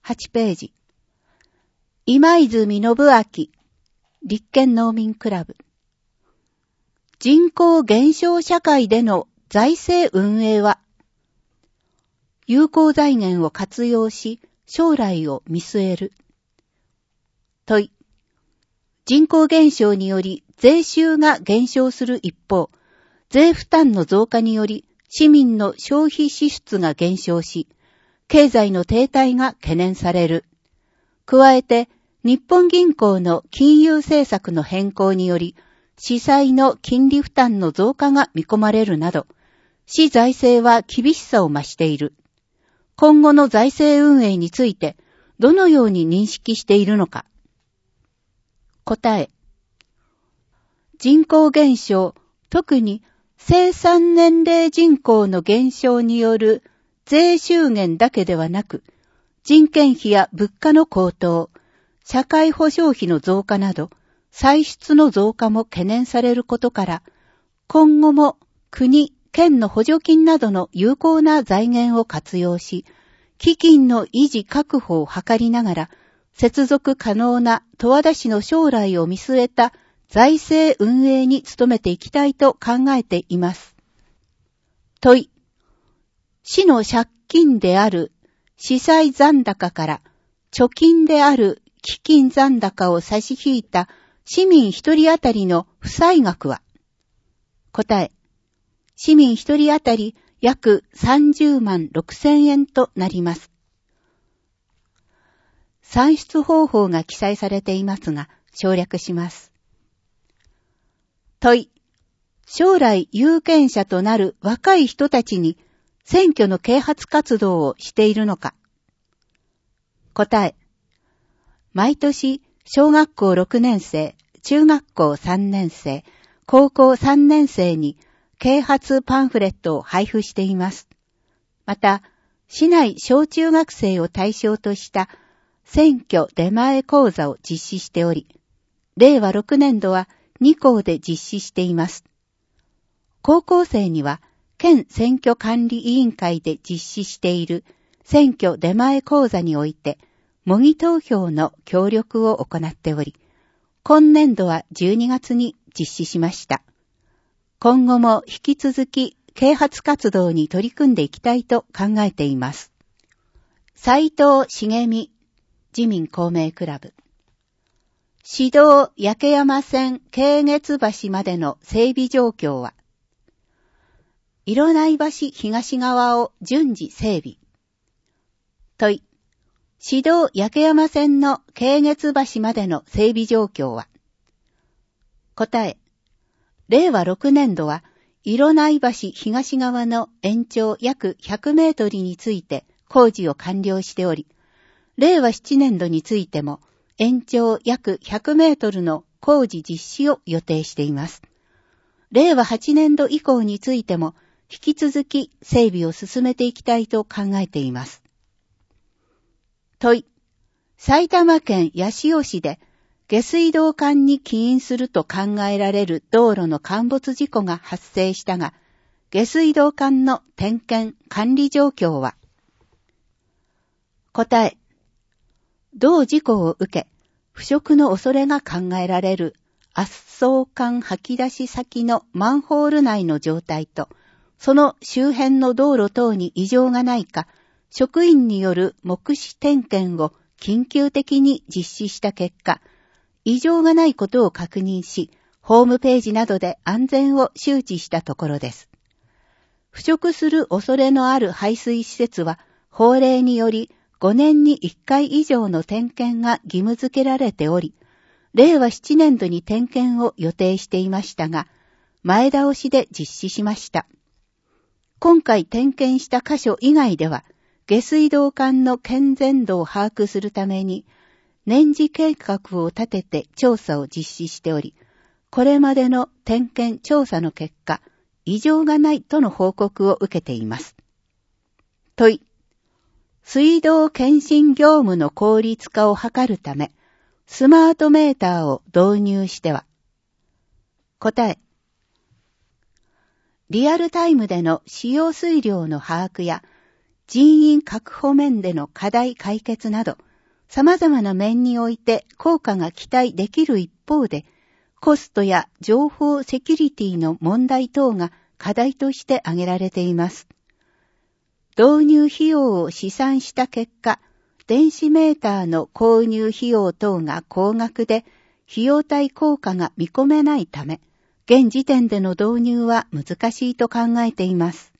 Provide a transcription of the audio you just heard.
8ページ。今泉信明、立憲農民クラブ。人口減少社会での財政運営は、有効財源を活用し、将来を見据える。問い。人口減少により税収が減少する一方、税負担の増加により市民の消費支出が減少し、経済の停滞が懸念される。加えて、日本銀行の金融政策の変更により、市債の金利負担の増加が見込まれるなど、市財政は厳しさを増している。今後の財政運営について、どのように認識しているのか。答え。人口減少、特に生産年齢人口の減少による税収減だけではなく、人件費や物価の高騰、社会保障費の増加など、歳出の増加も懸念されることから、今後も国、県の補助金などの有効な財源を活用し、基金の維持確保を図りながら、接続可能な十和田市の将来を見据えた財政運営に努めていきたいと考えています。問い。市の借金である市債残高から貯金である基金残高を差し引いた市民一人当たりの負債額は？答え。市民一人当たり約30万6千円となります。算出方法が記載されていますが、省略します。問い。将来有権者となる若い人たちに選挙の啓発活動をしているのか？答え。毎年、小学校6年生、中学校3年生、高校3年生に啓発パンフレットを配布しています。また、市内小中学生を対象とした選挙出前講座を実施しており、令和6年度は2校で実施しています。高校生には、県選挙管理委員会で実施している選挙出前講座において、模擬投票の協力を行っており、今年度は12月に実施しました。今後も引き続き啓発活動に取り組んでいきたいと考えています。斉藤茂美、自民公明クラブ。市道焼山線京月橋までの整備状況は、色内橋東側を順次整備。問い。市道焼山線の京月橋までの整備状況は？答え。令和6年度は、色内橋東側の延長約100メートルについて工事を完了しており、令和7年度についても延長約100メートルの工事実施を予定しています。令和8年度以降についても引き続き整備を進めていきたいと考えています。問い。埼玉県八潮市で下水道管に起因すると考えられる道路の陥没事故が発生したが、下水道管の点検管理状況は？答え。同事故を受け、腐食の恐れが考えられる圧送管吐き出し先のマンホール内の状態と、その周辺の道路等に異常がないか、職員による目視点検を緊急的に実施した結果、異常がないことを確認し、ホームページなどで安全を周知したところです。腐食する恐れのある排水施設は、法令により5年に1回以上の点検が義務付けられており、令和7年度に点検を予定していましたが、前倒しで実施しました。今回点検した箇所以外では、下水道管の健全度を把握するために、年次計画を立てて調査を実施しており、これまでの点検調査の結果、異常がないとの報告を受けています。問い。水道検診業務の効率化を図るため、スマートメーターを導入しては？答え。リアルタイムでの使用水量の把握や、 人員確保面での課題解決など、様々な面において効果が期待できる一方で、コストや情報セキュリティの問題等が課題として挙げられています。導入費用を試算した結果、電子メーターの購入費用等が高額で、費用対効果が見込めないため、現時点での導入は難しいと考えています。